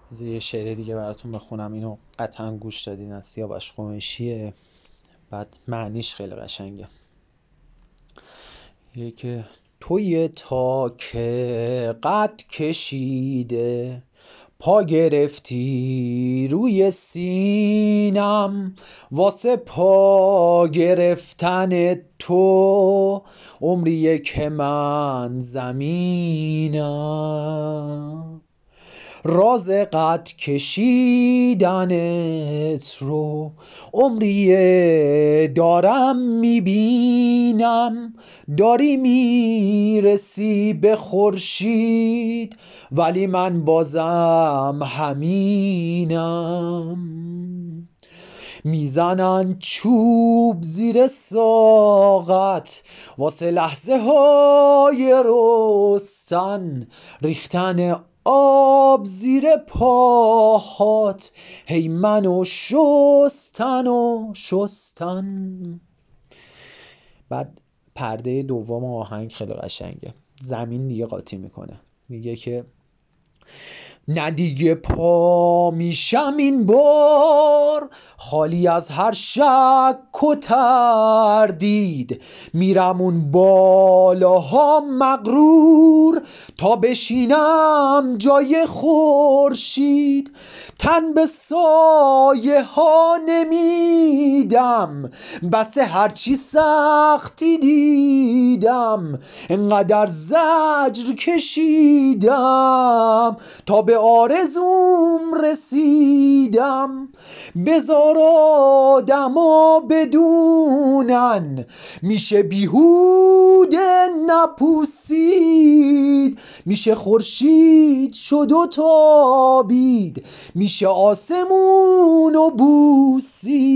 از یه شعر دیگه براتون بخونم، اینو قطعا گوش دادین، از سیاوش قمیشیه. بعد معنیش خیلی قشنگه. که توی تا که قد کشیده پا گرفتی روی سینم، واسه پا گرفتن تو عمریه که من زمینم. راز قد کشیدنت رو عمریه دارم میبینم، داری میرسی به خورشید ولی من بازم همینم. میزنن چوب زیر ساقت واسه لحظه های رستن، ریختن آب زیر پاهات هی منو شستن و شستن. بعد پرده دوم آهنگ خیلی قشنگه، زمین دیگه قاطی میکنه، میگه که نه دیگه پا میشم این بار خالی از هر شک و تردید، میرم اون بالاها مغرور تا بشینم جای خورشید. تن به سایه ها نمیدم، بس هرچی سختی دیدم، انقدر زجر کشیدم تا به آرزوم رسیدم. بذار آدما بدونن میشه بیهوده نپوسید، میشه خورشید شد و تابید، میشه آسمون و بوسید.